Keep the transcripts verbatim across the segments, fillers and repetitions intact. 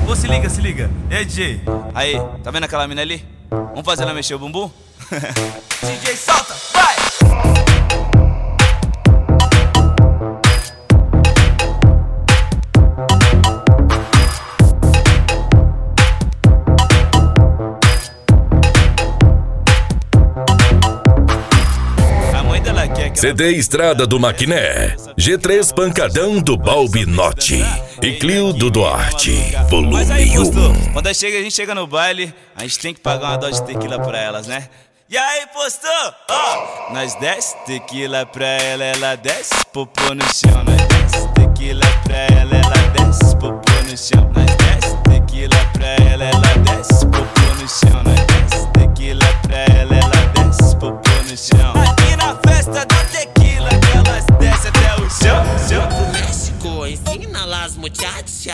Ô, se liga, se liga. E aí, D J? Aí, tá vendo aquela mina ali? Vamos fazer ela mexer o bumbum? D J, solta, vai! C D Estrada do Maquiné, G três Pancadão do Balbinote e Clio do Duarte, volume um. Quando a gente chega, a gente chega no baile, a gente tem que pagar uma dose de tequila pra elas, né? E aí, postou? Ó, nós desce tequila pra ela, ela desce, popô no chão. Nós desce tequila pra ela, ela desce, popô no chão. Nós desce tequila pra ela, ela desce, popô no chão. Nós desce tequila pra ela, ela desce, popô no chão. Aqui na festa da tequila, que elas descem até o chão, chão. Do México, ensina las muchachas.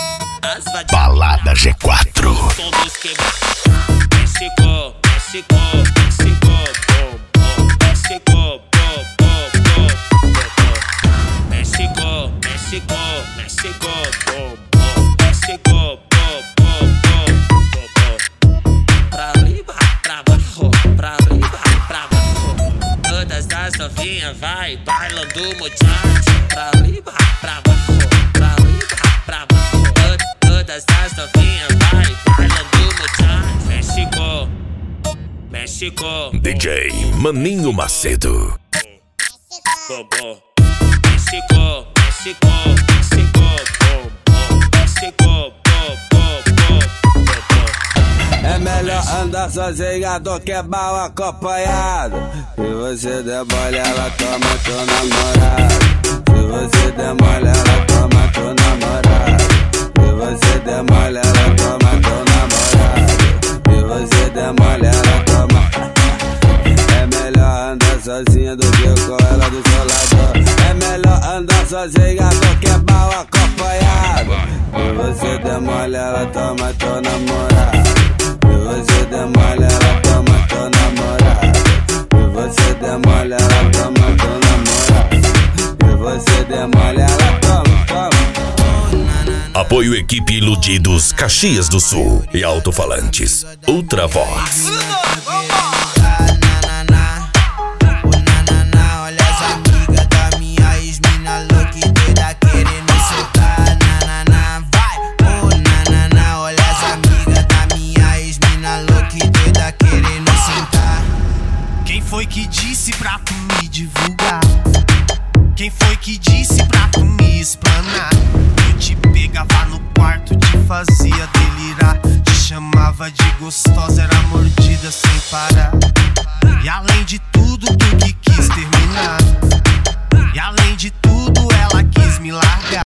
Balada G quatro. Todos quebrados. México, México, México, bom, bom. México, bom, bom, bom, bom. México, México, México, bom, bom. México, bom, bom, bom, bom, bom. Pra arriba, pra baixo, pra arriba, pra baixo. Todas as novinhas vai bailando muchacho. Pra arriba, pra baixo, pra arriba, pra baixo. Todas as novinhas vai bailando muchacho. México, México, D J Maninho Macedo. México, México, México, bom, bom. México, bom, bom, bom, bom. É melhor andar sozinha do que mal acompanhado. Se você der mole, ela toma teu namorado. Se você der mole, ela toma teu namorado. Se você der mole, ela toma teu namorado. Se você der mole, ela toma. É melhor andar sozinha do que com ela do seu lado. É melhor andar sozinha do que mal acompanhado. Se você der mole, ela toma teu namorado. Se você der mole, ela toma teu namorado. Se você der mole, ela toma teu namorado. Se você der mole, ela toma, toma. Apoio Equipe Iludidos Caxias do Sul e Alto-Falantes Ultra Voz. Quem foi que disse pra tu me divulgar? Quem foi que disse pra tu me explanar? Eu te pegava no quarto, te fazia delirar, te chamava de gostosa, era mordida sem parar. E além de